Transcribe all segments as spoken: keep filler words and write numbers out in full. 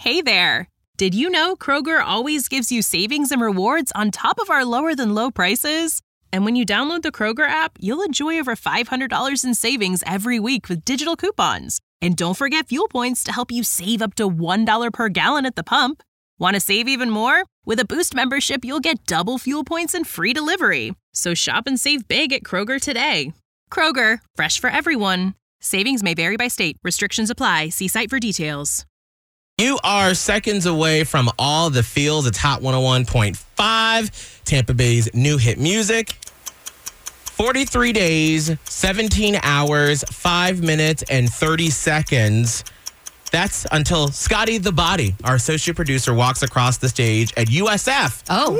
Hey there! Did you know Kroger always gives you savings and rewards on top of our lower-than-low prices? And when you download the Kroger app, you'll enjoy over five hundred dollars in savings every week with digital coupons. And don't forget fuel points to help you save up to one dollar per gallon at the pump. Want to save even more? With a Boost membership, you'll get double fuel points and free delivery. So shop and save big at Kroger today. Kroger, fresh for everyone. Savings may vary by state. Restrictions apply. See site for details. You are seconds away from all the feels. It's Hot one oh one point five, Tampa Bay's new hit music. forty-three days, seventeen hours, five minutes, and thirty seconds. That's until Scotty the Body, our associate producer, walks across the stage at U S F. Oh.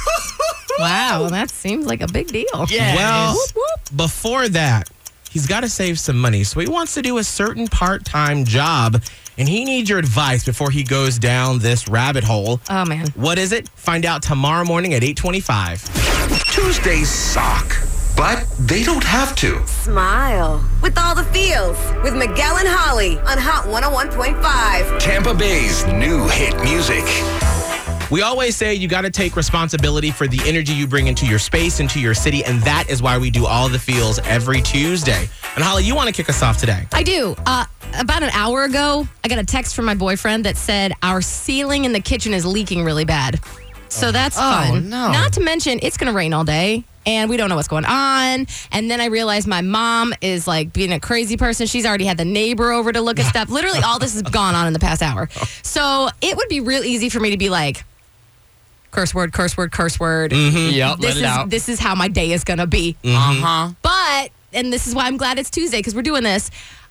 Wow, that seems like a big deal. Yeah. Well, before that, he's got to save some money. So he wants to do a certain part-time job, and he needs your advice before he goes down this rabbit hole. Oh, man. What is it? Find out tomorrow morning at eight twenty-five. Tuesdays suck, but they don't have to. Smile with all the feels with Miguel and Holly on Hot one oh one point five. Tampa Bay's new hit music. We always say you got to take responsibility for the energy you bring into your space, into your city, and that is why we do all the feels every Tuesday. And Holly, you want to kick us off today? I do. Uh, about an hour ago, I got a text from my boyfriend that said our ceiling in the kitchen is leaking really bad. So that's fun. Oh, no. Not to mention, it's going to rain all day. And we don't know what's going on. And then I realized my mom is like being a crazy person. She's already had the neighbor over to look at stuff. Literally, all this has gone on in the past hour. So it would be real easy for me to be like, curse word, curse word, curse word. Mm-hmm. Yep, This let it is out. this is how my day is going to be. Mm-hmm. Uh-huh. But, and this is why I'm glad it's Tuesday, because we're doing this.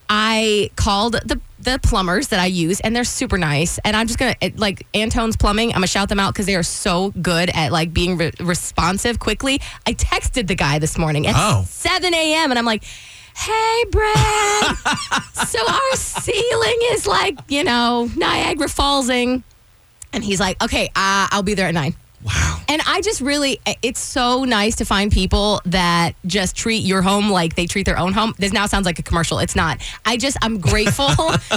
I called the the plumbers that I use, and they're super nice. And I'm just going to, like, Antone's Plumbing, I'm going to shout them out because they are so good at, like, being re- responsive quickly. I texted the guy this morning at Oh. seven a.m., and I'm like, hey, Brad. So our ceiling is, like, you know, Niagara Fallsing. And he's like, okay, uh, I'll be there at nine. Wow. And I just really, it's so nice to find people that just treat your home like they treat their own home. This now sounds like a commercial. It's not. I just, I'm grateful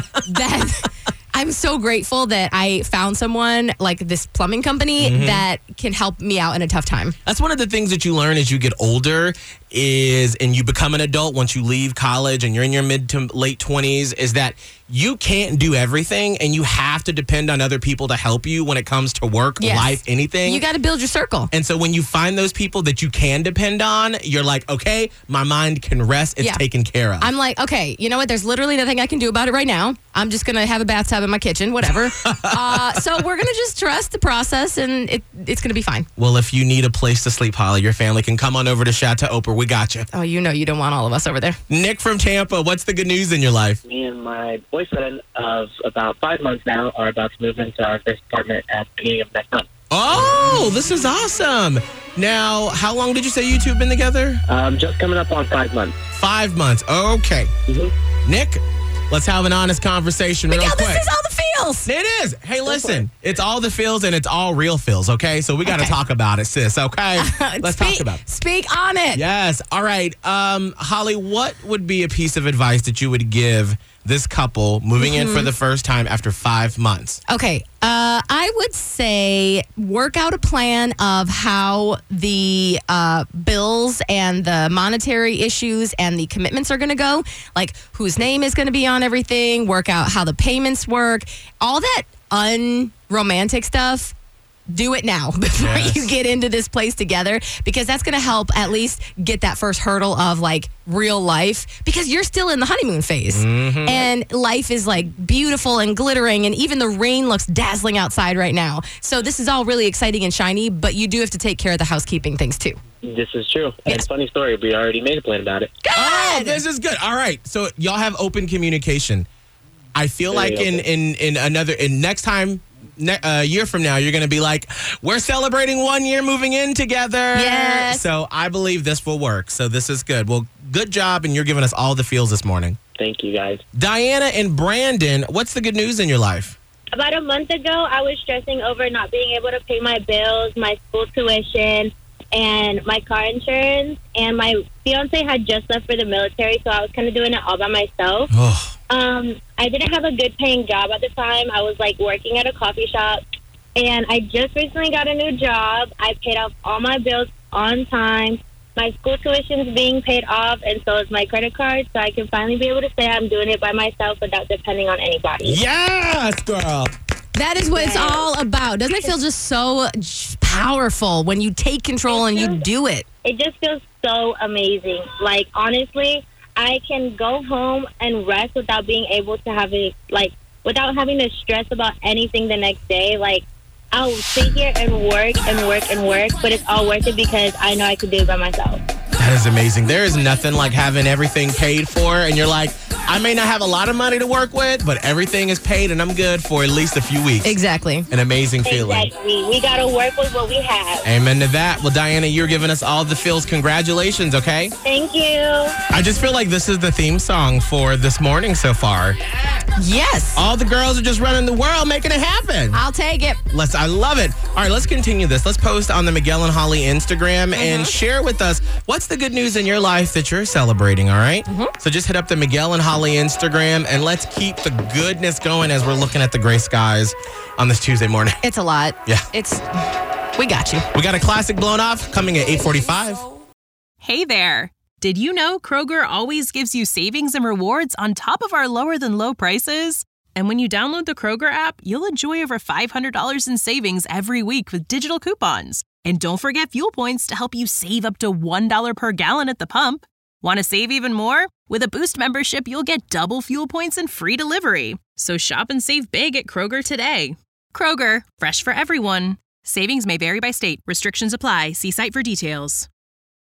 that, I'm so grateful that I found someone like this plumbing company Mm-hmm. that can help me out in a tough time. That's one of the things that you learn as you get older is, and you become an adult once you leave college and you're in your mid to late twenties, is that you can't do everything and you have to depend on other people to help you when it comes to work, Yes. life, anything. You got to build your circle. And so when you find those people that you can depend on, you're like, okay, my mind can rest. It's Yeah. taken care of. I'm like, okay, you know what? There's literally nothing I can do about it right now. I'm just going to have a bathtub in my kitchen, whatever. uh, so we're going to just trust the process, and it, it's going to be fine. Well, if you need a place to sleep, Holly, your family can come on over to Chateau Oprah. We got you. Oh, you know you don't want all of us over there. Nick from Tampa, what's the good news in your life? Me and my boyfriend of about five months now are about to move into our first apartment at the beginning of next month. Oh, this is awesome. Now, how long did you say you two have been together? Um, just coming up on five months. Five months. Okay. Mm-hmm. Nick, let's have an honest conversation real Miguel, quick. this is all the feels. It is. Hey, listen, it's all the feels and it's all real feels, okay? So we got to Okay. talk about it, sis, okay? Let's speak, talk about it. Speak on it. Yes. All right. Um, Holly, what would be a piece of advice that you would give this couple moving in for the first time after five months? Okay. Uh, I would say work out a plan of how the uh, bills and the monetary issues and the commitments are going to go. Like whose name is going to be on everything, work out how the payments work, all that unromantic stuff. Do it now before Yes. you get into this place together, because that's going to help at least get that first hurdle of like real life, because you're still in the honeymoon phase and life is like beautiful and glittering, and even the rain looks dazzling outside right now. So this is all really exciting and shiny, but you do have to take care of the housekeeping things too. This is true. Yes. And funny story, we already made a plan about it. Oh, this is good. All right. So y'all have open communication. I feel Very like in, open. in, in another, in next time, ne- a year from now, you're going to be like, we're celebrating one year moving in together. Yes. So I believe this will work. So this is good. Well, good job. And you're giving us all the feels this morning. Thank you, guys. Diana and Brandon, what's the good news in your life? About a month ago, I was stressing over not being able to pay my bills, my school tuition, and my car insurance. And my fiance had just left for the military, so I was kind of doing it all by myself. Oh. Um, I didn't have a good paying job at the time. I was like working at a coffee shop, and I just recently got a new job. I paid off all my bills on time. My school tuition's being paid off, and so is my credit card, so I can finally be able to say I'm doing it by myself without depending on anybody. Yes, girl. That is what it's all about. Doesn't it feel just so powerful when you take control and you do it? It just feels so amazing. Like, honestly, I can go home and rest without being able to have it, like, without having to stress about anything the next day. Like, I'll sit here and work and work and work, but it's all worth it because I know I can do it by myself. That is amazing. There is nothing like having everything paid for, and you're like, I may not have a lot of money to work with, but everything is paid, and I'm good for at least a few weeks. Exactly. An amazing feeling. Exactly. We got to work with what we have. Amen to that. Well, Diana, you're giving us all the feels. Congratulations, okay? Thank you. I just feel like this is the theme song for this morning so far. Yes. All the girls are just running the world, making it happen. I'll take it. Let's. I love it. All right, let's continue this. Let's post on the Miguel and Holly Instagram and share with us what's the good news in your life that you're celebrating, all right? So just hit up the Miguel and Holly Instagram and let's keep the goodness going as we're looking at the gray skies on this Tuesday morning. It's a lot. Yeah. It's, we got you. We got a classic blown off coming at eight forty-five. Hey there. Did you know Kroger always gives you savings and rewards on top of our lower than low prices? And when you download the Kroger app, you'll enjoy over five hundred dollars in savings every week with digital coupons. And don't forget fuel points to help you save up to one dollar per gallon at the pump. Want to save even more? With a Boost membership, you'll get double fuel points and free delivery. So shop and save big at Kroger today. Kroger, fresh for everyone. Savings may vary by state. Restrictions apply. See site for details.